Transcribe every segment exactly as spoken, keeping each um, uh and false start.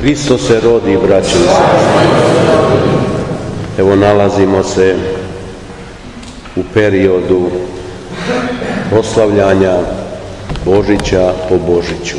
Hristos se rodi, braćo i sestre. Evo, nalazimo se u periodu proslavljanja Božića po Božiću.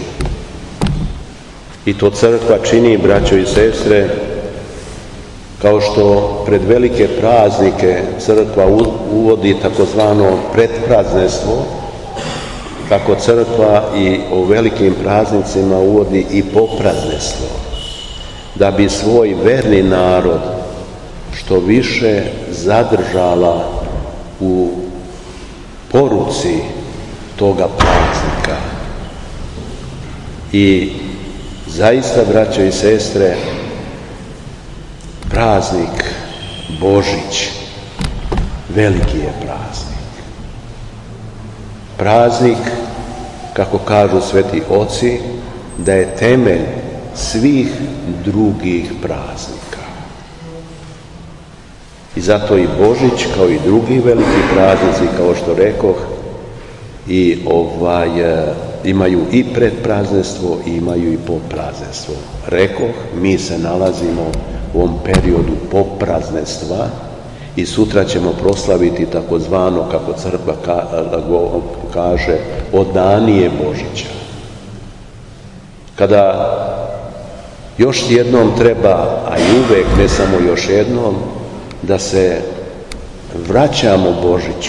I to crkva čini, braćo i sestre, kao što pred velike praznike crkva uvodi takozvano pretpraznestvo, tako crkva i o velikim praznicima uvodi i popraznestvo, da bi svoj verni narod što više zadržala u poruci toga praznika. I zaista, braćo i sestre, praznik Božić veliki je praznik. Praznik, kako kažu sveti oci, da je temelj svih drugih praznika. I zato i Božić, kao i drugi veliki praznici, kao što rekoh, i ovaj, imaju i predpraznestvo i imaju i popraznestvo. Rekoh, mi se nalazimo u ovom periodu popraznestva i sutra ćemo proslaviti takozvano, kako crkva kaže, odanije Božića. Kada još jednom treba, a i uvek, ne samo još jednom, da se vraćamo Božiću.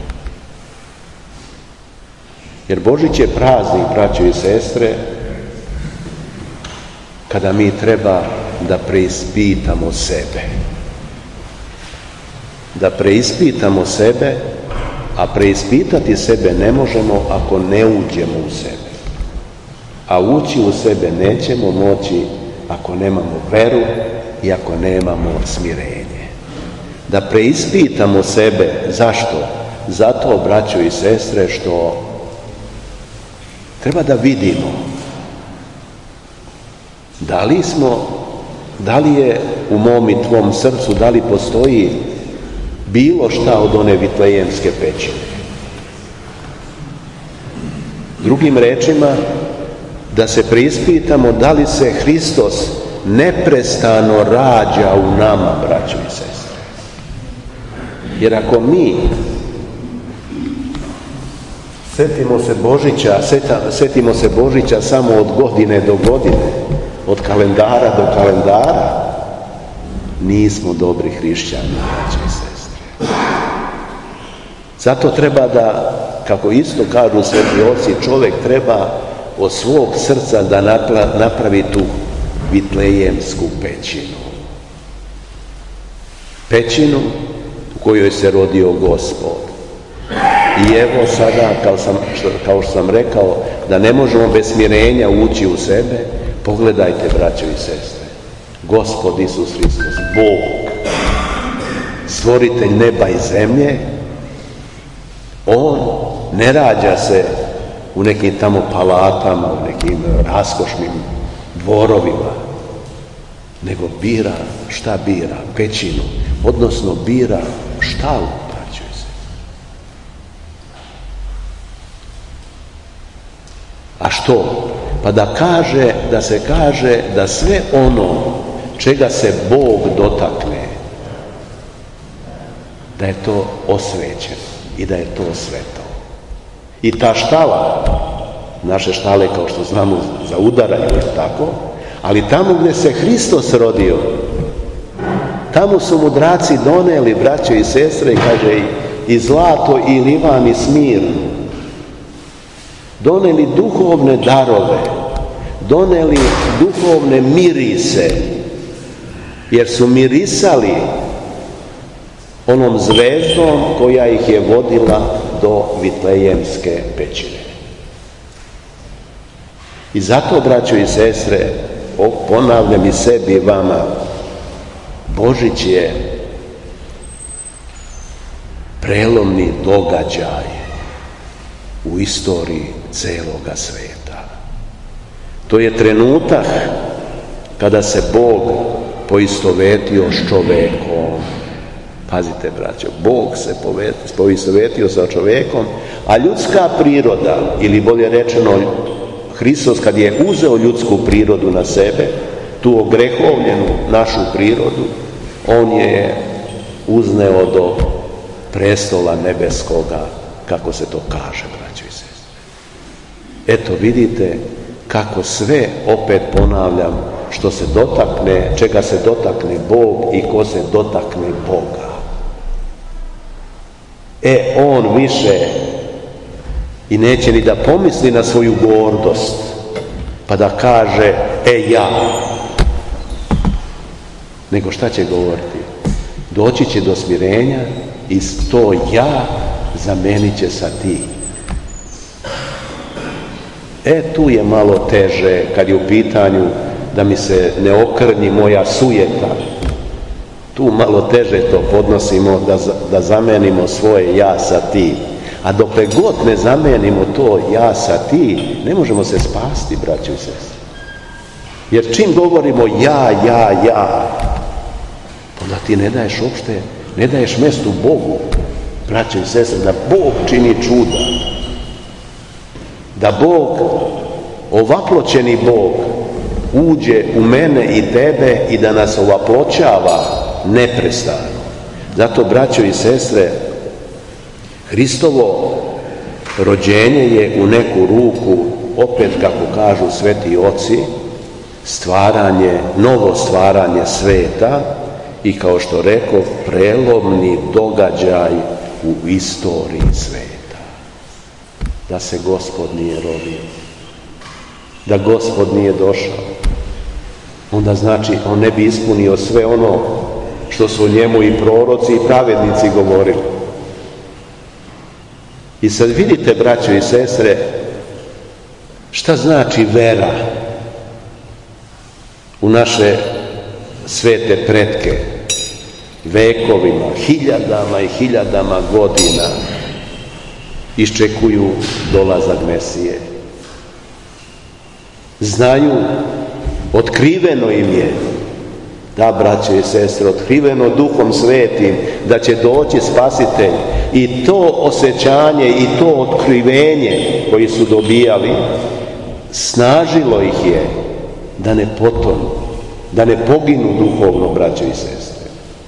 Jer Božić je praznik, braćo i sestre, kada mi treba da preispitamo sebe. Da preispitamo sebe, a preispitati sebe ne možemo ako ne uđemo u sebe. A ući u sebe nećemo moći ako nemamo veru i ako nemamo smirenje. Da preispitamo sebe. Zašto? Zato, braćo i sestre, što treba da vidimo da li smo, da li je u mom i tvom srcu, da li postoji bilo šta od one vitlejemske pećine. Drugim rečima, da se preispitamo da li se Hristos neprestano rađa u nama, braćo i sestre. Jer ako mi setimo se Božića, seta, setimo se Božića samo od godine do godine, od kalendara do kalendara, nismo dobri hrišćani, braćo i sestre. Zato treba da, kako isto kažu sveti oci, čovjek treba od svog srca da napravi tu vitlejemsku pećinu. Pećinu u kojoj se rodio Gospod. I evo sada, kao, sam, kao što sam rekao, da ne možemo bez smirenja ući u sebe, pogledajte, braćo i sestre, Gospod Isus Hristos, Bog, stvoritelj neba i zemlje, On ne rađa se u nekim tamo palatama, u nekim raskošnim dvorovima, nego bira, šta bira? Pećinu, odnosno bira štalu, braćo i sestre. A što? Pa da kaže, da se kaže da sve ono čega se Bog dotakne, da je to osvećeno i da je to sveto. I ta štala, naše štale kao što znamo zaudaraju, tako, ali tamo gdje se Hristos rodio, tamo su mudraci doneli, braćo i sestre, i kaže, i zlato i livan i smir, doneli duhovne darove, doneli duhovne mirise, jer su mirisali onom zvezdom koja ih je vodila do vitlejemske pećine. I zato, braćo i sestre, ponavljam i sebi i vama, Božić je prelomni događaj u istoriji celoga sveta. To je trenutak kada se Bog poistovetio s čovekom. Pazite, braćo, Bog se poistovetio sa čovekom, a ljudska priroda, ili bolje rečeno Hristos kad je uzeo ljudsku prirodu na sebe, tu ogrehovljenu našu prirodu, on je uzneo do prestola nebeskoga, kako se to kaže, braćo i sestre. Eto, vidite kako sve, opet ponavljam, što se dotakne, čega se dotakne Bog i ko se dotakne Boga. E, on više i neće ni da pomisli na svoju gordost, pa da kaže, e ja, nego šta će govoriti? Doći će do smirenja i to ja zamenit će sa ti. E, tu je malo teže kad je u pitanju da mi se ne okrnji moja sujeta. Tu malo teže to podnosimo, da, da zamenimo svoje ja sa ti. A dokle god ne zamenimo to ja sa ti, ne možemo se spasti, braćo i sestre. Jer čim govorimo ja, ja, ja, onda ti ne daješ uopšte, ne daješ mjestu Bogu, braćo i sestre, da Bog čini čuda. Da Bog, ovaploćeni Bog, uđe u mene i tebe i da nas ovaploćava neprestano. Zato, braćo i sestre, Hristovo rođenje je u neku ruku, opet kako kažu sveti oci, stvaranje, novo stvaranje sveta i, kao što rekao, prelomni događaj u istoriji sveta. Da se Gospod nije rodio, da Gospod nije došao, onda znači on ne bi ispunio sve ono što su njemu i proroci i pravednici govorili. I sad vidite, braćo i sestre, šta znači vera u naše svete pretke, vekovima, hiljadama i hiljadama godina iščekuju dolazak Mesije. Znaju, otkriveno im je, da, braćo i sestre, otkriveno Duhom Svetim, da će doći Spasitelj, i to osjećanje i to otkrivenje koji su dobijali snažilo ih je da ne potonu, da ne poginu duhovno, braćo i sestre.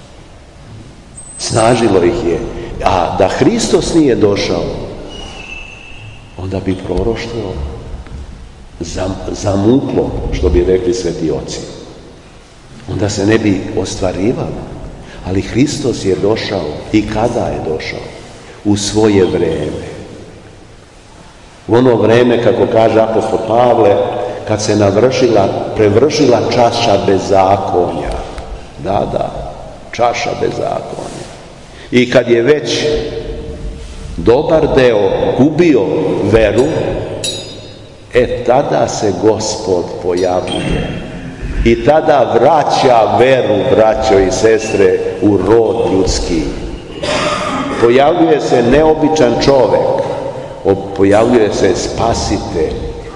Snažilo ih je. A da Hristos nije došao, onda bi proroštvo zamuklo, što bi rekli sveti oci. Onda se ne bi ostvarivalo. Ali Hristos je došao. I kada je došao? U svoje vreme. U ono vreme, kako kaže apostol Pavle, kad se navršila, prevršila čaša bezakonja. Da, da, čaša bezakonja. I kad je već dobar deo gubio veru, e tada se Gospod pojavljuje. I tada vraća veru, braćo i sestre, u rod ljudski. Pojavljuje se neobičan čovek, pojavljuje se Spasitelj.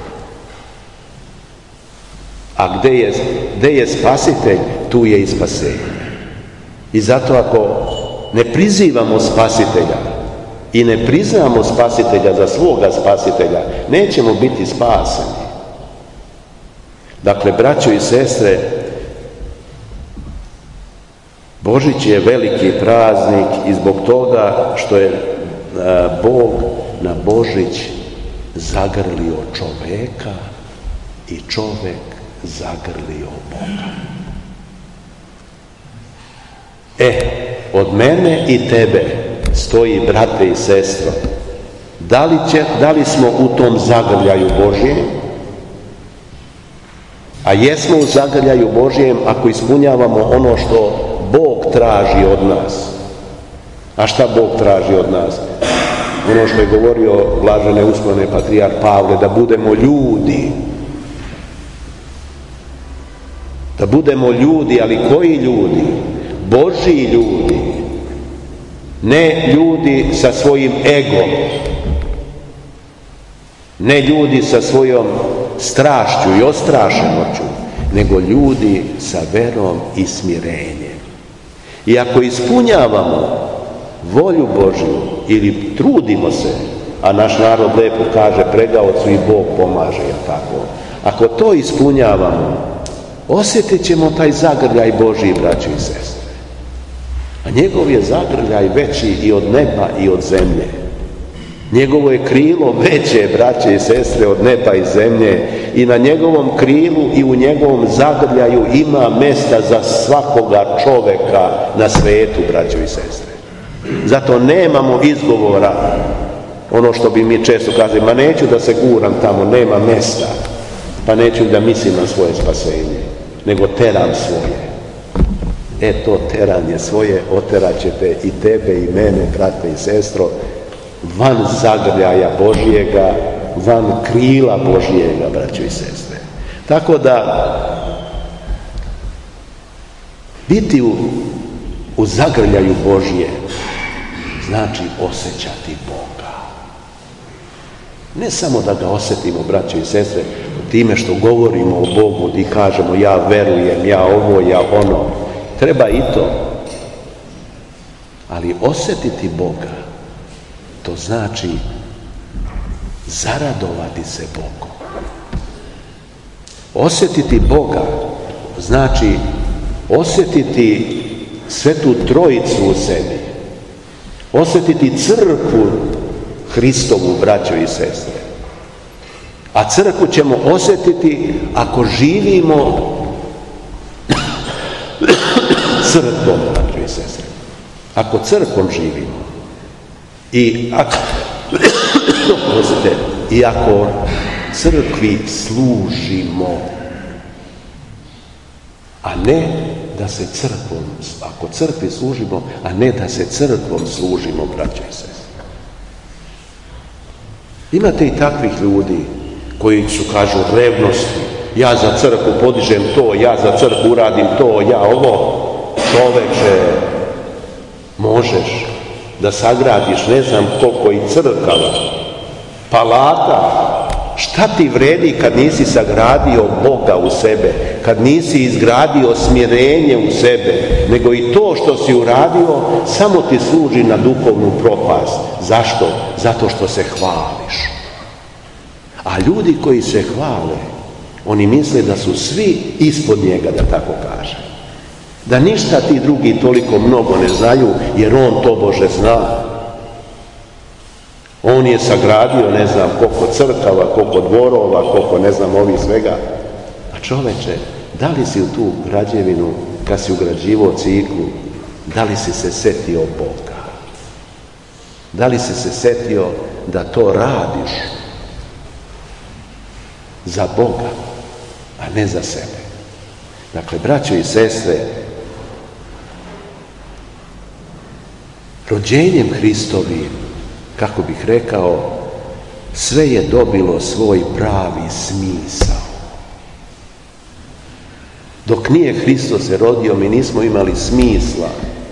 A gde je, gde je Spasitelj, tu je i spasenje. I zato ako ne prizivamo Spasitelja i ne priznamo Spasitelja za svoga Spasitelja, nećemo biti spaseni. Dakle, braćo i sestre, Božić je veliki praznik i zbog toga što je Bog na Božić zagrlio čoveka i čovek zagrlio Boga. E, od mene i tebe stoji, brate i sestro, da li, će, da li smo u tom zagrljaju Božjem? A jesmo u zagrljaju Božjem ako ispunjavamo ono što Bog traži od nas. A šta Bog traži od nas? Ono što je govorio blažene usmane patrijarh Pavle, da budemo ljudi. Da budemo ljudi, ali koji ljudi? Božji ljudi. Ne ljudi sa svojim egom. Ne ljudi sa svojom strašću i ostrašenoću, nego ljudi sa verom i smirenjem. I ako ispunjavamo volju Božju ili trudimo se, a naš narod lepo kaže pregaocu i Bog pomaže, je tako? Ako to ispunjavamo, osjetit ćemo taj zagrljaj Božji, braćo i sestre. A njegov je zagrljaj veći i od neba i od zemlje. Njegovo je krilo veće, braće i sestre, od neba i zemlje, i na njegovom krilu i u njegovom zagrljaju ima mesta za svakoga čoveka na svetu, braćo i sestre. Zato nemamo izgovora, ono što bi mi često kazali, ma neću da se guram tamo, nema mesta, pa neću da mislim na svoje spasenje, nego teram svoje. E to teranje svoje oterat ćete i tebe i mene, brate i sestro, van zagrljaja Božijega, van krila Božijega, braćo i sestre. Tako da biti u, u zagrljaju Božije znači osjećati Boga. Ne samo da ga osjetimo, braćo i sestre, time što govorimo o Bogu i kažemo ja verujem, ja ovo, ja ono. Treba i to. Ali osjetiti Boga, to znači zaradovati se Bogom. Osjetiti Boga znači osjetiti Svetu Trojicu u sebi. Osjetiti crkvu Hristovu, braćo i sestre. A crkvu ćemo osjetiti ako živimo crkvom, braćo i sestre. Ako crkvom živimo i ako, i ako crkvi služimo, a ne da se crkvom, ako crkvi služimo, a ne da se crkvom služimo, braćo i sestre. Imate i takvih ljudi koji su, kažu, revnosti. Ja za crkvu podižem to, ja za crkvu uradim to, ja ovo. Čoveče, možeš da sagradiš ne znam koliko i crkava, palata. Šta ti vredi kad nisi sagradio Boga u sebe, kad nisi izgradio smirenje u sebe, nego i to što si uradio samo ti služi na duhovnu propast. Zašto? Zato što se hvališ. A ljudi koji se hvale, oni misle da su svi ispod njega, da tako kaže. Da ništa ti drugi toliko mnogo ne znaju, jer on to Bože zna. On je sagradio ne znam koliko crkava, koliko dvorova, koliko ne znam ovih svega. A čoveče, da li si u tu građevinu, kad si ugrađivao ciklu, da li si se setio Boga? Da li si se setio da to radiš za Boga, a ne za sebe? Dakle, braćo i sestre, rođenjem Hristovim, kako bih rekao, sve je dobilo svoj pravi smisao. Dok nije Hristos se rodio, mi nismo imali smisla.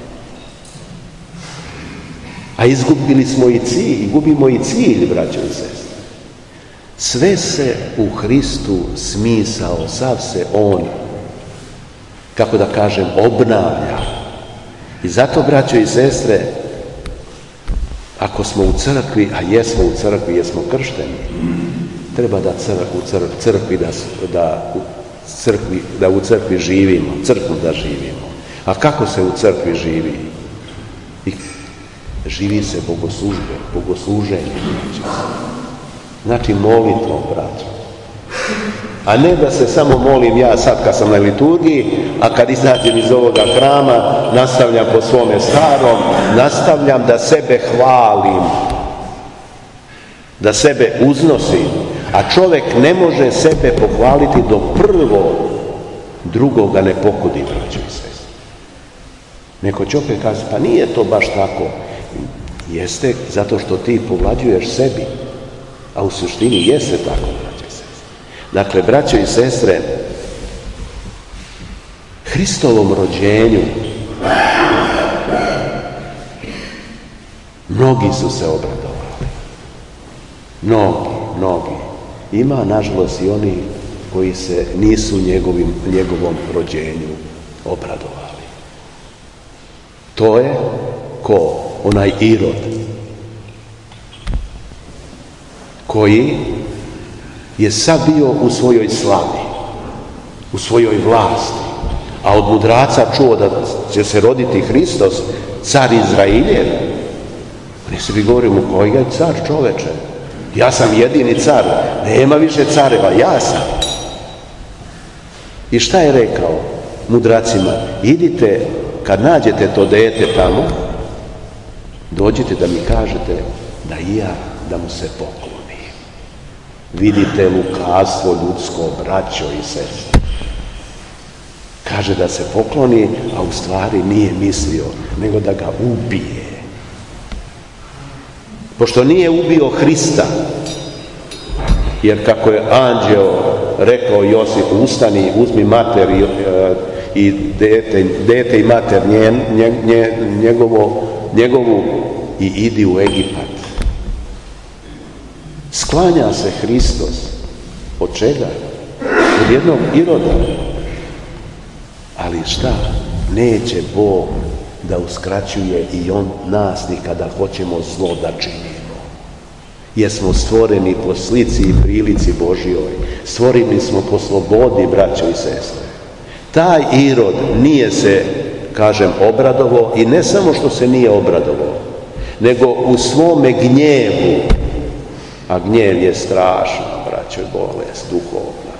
A izgubili smo i cilj, i gubimo i cilj, braćo i sestre. Sve se u Hristu smisao, sav se on, kako da kažem, obnavlja. I zato, braćo i sestre, ako smo u crkvi, a jesmo u crkvi, jesmo kršteni, treba da u crkvi, da, da, u crkvi, da u crkvi živimo, crkvu da živimo. A kako se u crkvi živi? I živi se bogoslužbe, bogosluženje. Znači molitvom, braćo. A ne da se samo molim ja sad kad sam na liturgiji, a kad izađem iz ovoga hrama, nastavljam po svome starom, nastavljam da sebe hvalim, da sebe uznosim. A čovjek ne može sebe pohvaliti dok prvo drugoga ne pokudi, braćo i sestre. Neko će opet kaže, pa nije to baš tako. Jeste, zato što ti povlađuješ sebi, a u suštini jeste tako, braćo i sestre. Dakle, braćo i sestre, Hristovom rođenju mnogi su se obradovali. Mnogi, mnogi. Ima, nažalost, i oni koji se nisu njegovim, njegovom rođenju obradovali. To je ko? Onaj Irod, koji je sad bio u svojoj slavi. u svojoj vlasti, a od mudraca čuo da će se roditi Hristos, car Izrailjev. Oni se bi govorili, mu koji je car, čoveče? Ja sam jedini car, nema više careva, ja sam. I šta je rekao mudracima? Idite, kad nađete to dete tamo, dođite da mi kažete da i ja, da mu se poklonim. Vidite lukavstvo ljudsko, braćo i sestre. Kaže da se pokloni, a u stvari nije mislio, nego da ga ubije. Pošto nije ubio Hrista, jer kako je anđeo rekao Josipu, ustani, uzmi mater i, i dete, dete i mater nje, nje, nje, njegovo, njegovu i idi u Egipat. Sklanja se Hristos. Od čega? Od jednog Iroda. Ali šta? Neće Bog da uskraćuje i on nas ni kada hoćemo zlo da činimo. Jer smo stvoreni po slici i prilici Božjoj. Stvoreni smo po slobodi, braćo i sestre. Taj Irod nije se, kažem, obradovao, i ne samo što se nije obradovao, nego u svome gnjevu, a gnjev je strašna, braćo, bolest duhovna.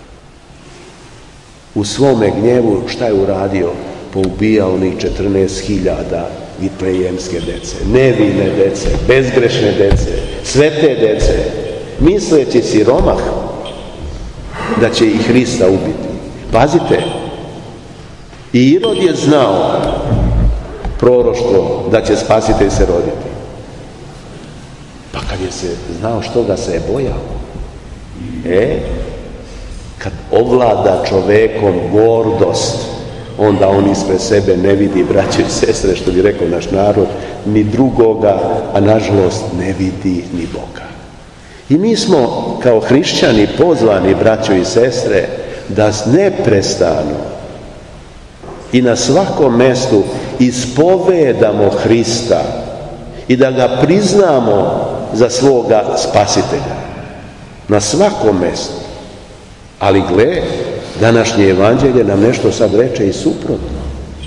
U svome gnjevu šta je uradio? Poubijao onih četrnaest hiljada vitlejemske dece, nevine dece, bezgrešne dece, svete dece, misleći siromah da će i Hrista ubiti. Pazite, i Irod je znao proroštvo da će spasitelj se roditi. Pa kad je se znao što ga se je bojao, e, kad ovlada čovekom gordost, onda on ispred sebe ne vidi, braće i sestre, što bi rekao naš narod, ni drugoga, a nažalost ne vidi ni Boga. I mi smo kao hrišćani pozvani, braćo i sestre, da neprestano i na svakom mestu ispovedamo Hrista i da ga priznamo za svoga spasitelja. Na svakom mestu. Ali gle, današnje evanđelje nam nešto sad reče i suprotno.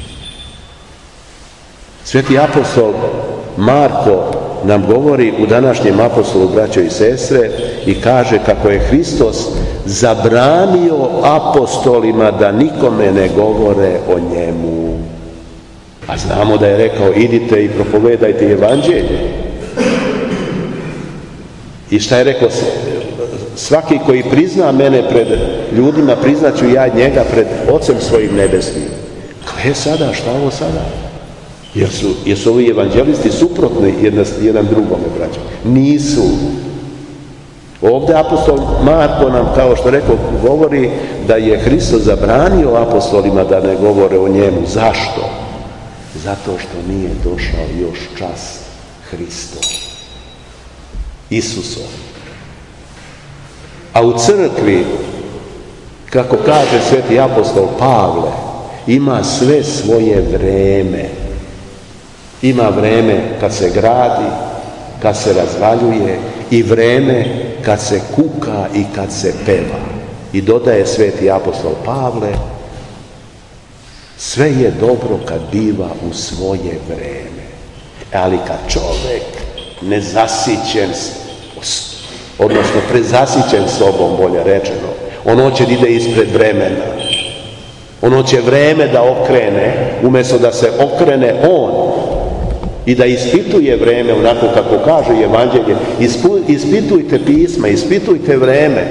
Sveti apostol Marko nam govori u današnjem apostolu, braćo i sestre, i kaže kako je Hristos zabranio apostolima da nikome ne govore o njemu. A znamo da je rekao, idite i propovedajte evanđelje. I šta je rekao? Svaki koji prizna mene pred ljudima, priznaću ja njega pred Ocem svojim nebesnim. Gle sada, šta ovo sada? Jer su, jer su ovi evanđelisti suprotni jedan, jedan drugome, braćo. Nisu. Ovdje apostol Marko nam, kao što rekao, govori da je Hristos zabranio apostolima da ne govore o njemu. Zašto? Zato što nije došao još čas Hristov, Isusov. A u crkvi, kako kaže sveti apostol Pavle, ima sve svoje vreme. Ima vreme kad se gradi, kad se razvaljuje, i vreme kad se kuka i kad se peva. I dodaje sveti apostol Pavle, sve je dobro kad biva u svoje vreme. Ali kad čovjek nezasićen, odnosno prezasićen sobom, bolje rečeno, on hoće da ide ispred vremena. On hoće vreme da okrene, umjesto da se okrene on i da ispituje vreme, onako kako kaže evanđelje. Ispitujte pisma, ispitujte vreme.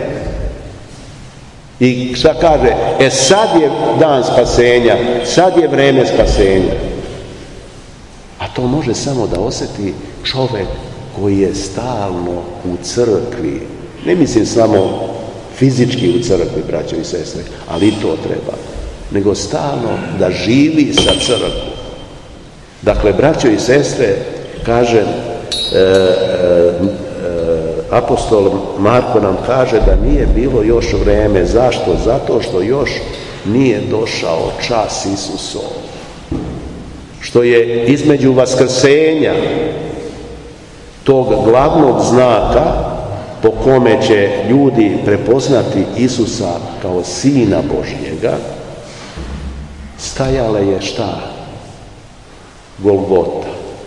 I šta kaže? E sad je dan spasenja, sad je vreme spasenja. A to može samo da osjeti čovjek koji je stalno u crkvi. Ne mislim samo fizički u crkvi, braćo i sestre, ali i to treba. Nego stalno da živi sa crkvom. Dakle, braćo i sestre, kaže, e, e, apostol Marko nam kaže da nije bilo još vreme. Zašto? Zato što još nije došao čas Isusov. Što je između vaskrsenja, tog glavnog znaka, po kome će ljudi prepoznati Isusa kao Sina Božjega, stajala je šta? Golgota.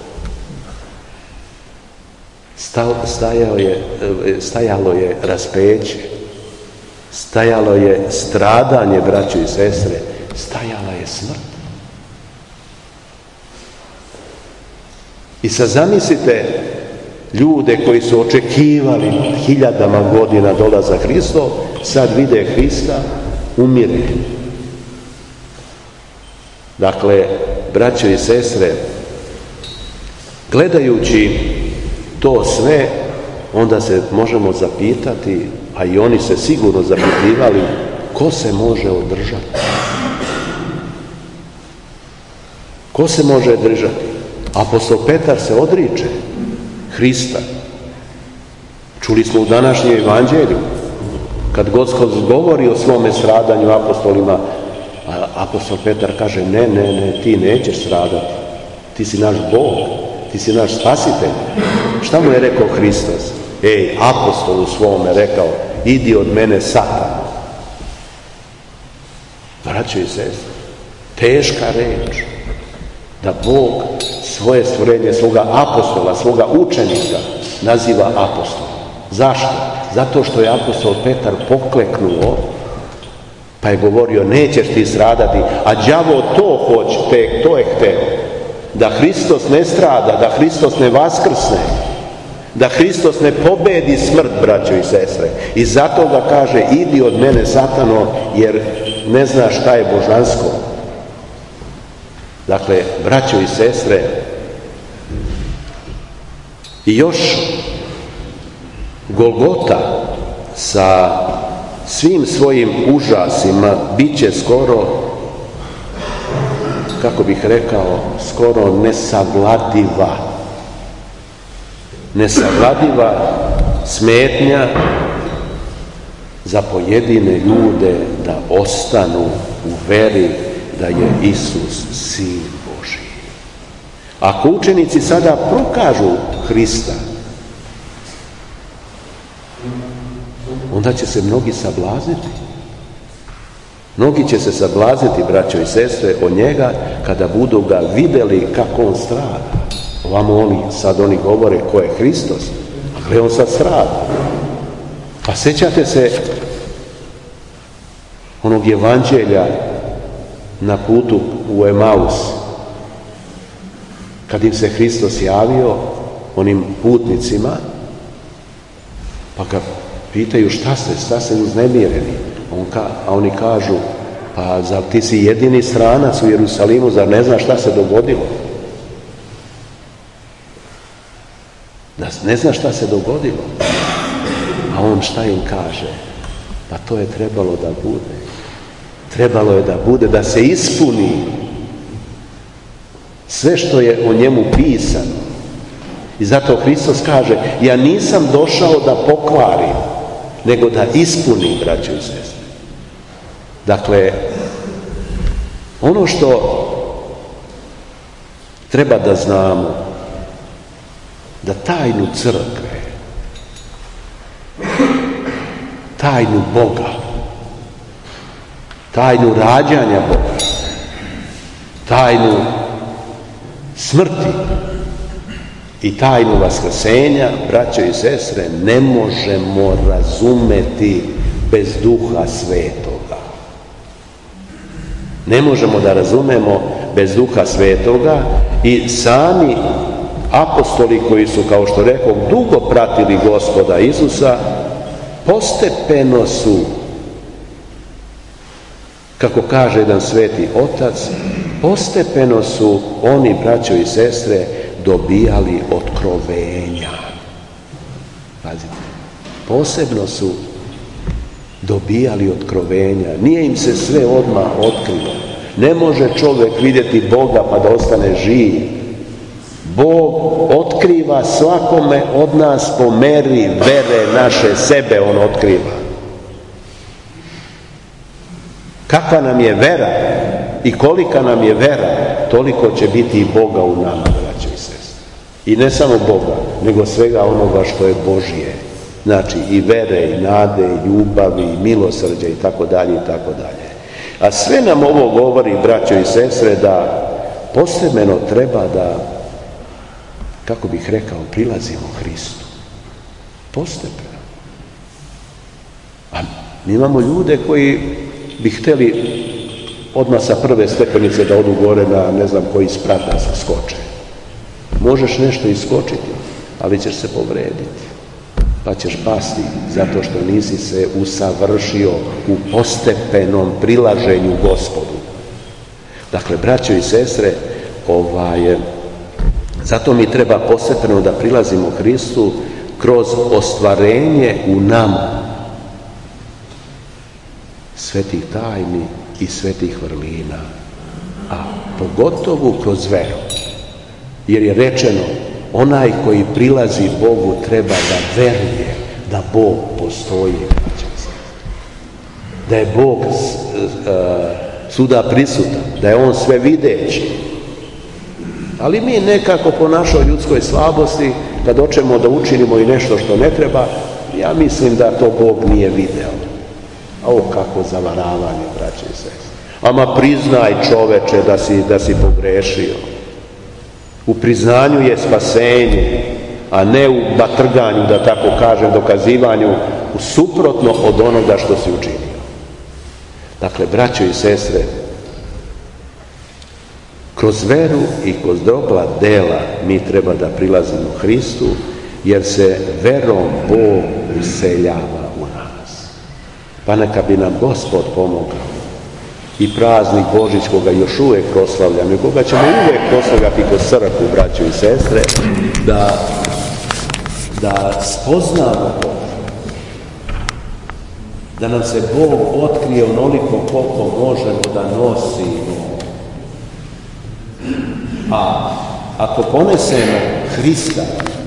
Stajalo je, stajalo je raspeće, stajalo je stradanje, braćo i sestre, stajala je smrt. I sad zamislite ljude koji su očekivali hiljadama godina dolazak Hristov, sad vide Hrista, umire. Dakle, braćo i sestre, gledajući to sve, onda se možemo zapitati, a i oni se sigurno zapitivali, ko se može održati? Ko se može držati? Apostol Petar se odriče Hrista. Čuli smo u današnjem evanđelju, kad Gospod govori o svome stradanju apostolima, apostol Petar kaže, ne, ne, ne, ti nećeš stradati, ti si naš Bog, ti si naš spasitelj. Šta mu je rekao Hristos? Ej, apostolu svome rekao, idi od mene Satan. Braćo i sestre, teška reč, da Bog svoje stvorenje, svoga apostola, svoga učenika naziva apostolom. Zašto? Zato što je apostol Petar pokleknuo, pa je govorio, nećeš ti stradati, a đavo to hoće, te, to je hteo. Da Hristos ne strada, da Hristos ne vaskrsne, da Hristos ne pobedi smrt, braćo i sestre. I zato ga kaže, idi od mene Satano, jer ne znaš šta je božansko. Dakle, braćo i sestre, i još Golgota sa svim svojim užasima bit će skoro, kako bih rekao, skoro nesavladiva. Nesavladiva smetnja za pojedine ljude da ostanu u veri da je Isus Sin Božji. Ako učenici sada prokažu Hrista, onda će se mnogi sablazniti. Mnogi će se sablazniti, braćo i sestre, od njega kada budu ga vidjeli kako on strada. Ovamo oni, sad oni govore ko je Hristos, a gle on sad strada. Pa sjećate se onog evanđelja na putu u Emaus, kad im se Hristos javio, onim putnicima, pa ga pitaju šta ste, šta ste uznemireni, on ka, a oni kažu, pa zar ti si jedini stranac u Jerusalimu, zar ne znaš šta se dogodilo? Da ne znaš šta se dogodilo? A on šta im kaže? Pa to je trebalo da bude. Trebalo je da bude, da se ispuni sve što je o njemu pisano. I zato Hristos kaže, ja nisam došao da pokvarim, nego da ispunim, braćo i sestre. Dakle, ono što treba da znamo, da tajnu crkve, tajnu Boga, tajnu rađanja Boga, tajnu smrti i tajnu vaskrsenja, braćo i sestre, ne možemo razumeti bez Duha Svetoga. Ne možemo da razumemo bez Duha Svetoga i sami apostoli koji su, kao što rekao, dugo pratili Gospoda Isusa, postepeno su, kako kaže jedan sveti otac, postepeno su oni, braćo i sestre, dobijali otkrovenja. Pazite, posebno su dobijali otkrovenja. Nije im se sve odmah otkrilo. Ne može čovjek vidjeti Boga pa da ostane živ. Bog otkriva svakome od nas po meri vere naše, sebe on otkriva. Kakva nam je vera i kolika nam je vera, toliko će biti i Boga u nama, braćo i sestre. I ne samo Boga, nego svega onoga što je Božje. Znači i vere, i nade, i ljubavi, i milosrđa, i tako dalje, i tako dalje. A sve nam ovo govori, braćo i sestre, da postepeno treba da, kako bih rekao, prilazimo Hristu. Postepeno. A mi imamo ljude koji bi htjeli odmah sa prve stepenice da odu gore na ne znam koji sprat da se skoče. Možeš nešto iskočiti, ali ćeš se povrediti. Pa ćeš pasti zato što nisi se usavršio u postepenom prilaženju Gospodu. Dakle, braćo i sestre, ovaj, zato mi treba postepeno da prilazimo Hristu kroz ostvarenje u nama svetih tajni i svetih vrlina, a pogotovo kroz veru. Jer je rečeno, onaj koji prilazi Bogu treba da veruje da Bog postoji, da je Bog svuda prisutan, da je On sve videći. Ali mi nekako po našoj ljudskoj slabosti, kad hoćemo da učinimo i nešto što ne treba, ja mislim da to Bog nije video. A ovo kako zavaravanje, braće i sestre. Ama priznaj, čoveče, da si, da si pogrešio. U priznanju je spasenje, a ne u batrganju, da tako kažem, dokazivanju suprotno od onoga što si učinio. Dakle, braćo i sestre, kroz veru i kroz dobra dela mi treba da prilazimo Hristu, jer se verom Bog useljava u nas. Pa neka bi nam Gospod pomogao i praznik Božić koga još uvijek proslavljamo i koga ćemo uvijek proslavljati kroz crkvu, braćo i sestre, da, da spoznamo Boga, da nam se Bog otkrije onoliko koliko možemo da nosimo. A ako ponesemo Hrista,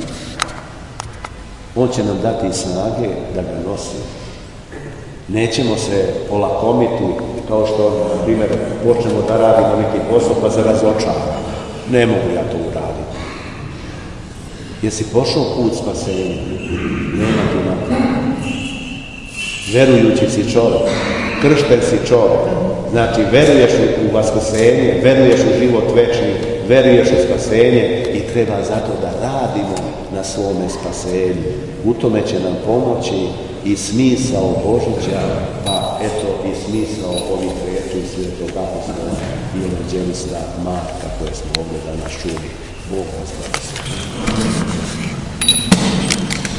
On će nam dati snage da ga nosimo. Nećemo se olakomiti kao što, na primjer, počnemo da radimo neki posao pa se razočaramo. Ne mogu ja to uraditi. Jesi pošao put spasenja? Nema ti napravo. Verujući si čovjek, kršten si čovjek. Znači, veruješ u vaskrsenje, veruješ u život večni, veruješ u spasenje i treba zato da radimo na svome spasenju. U tome će nam pomoći i smisao Božića, pa eto i smisao ovih riječi svetog apostola i evanđelista Marka koje smo ovdje danas čuli. Bog vas blagoslovi.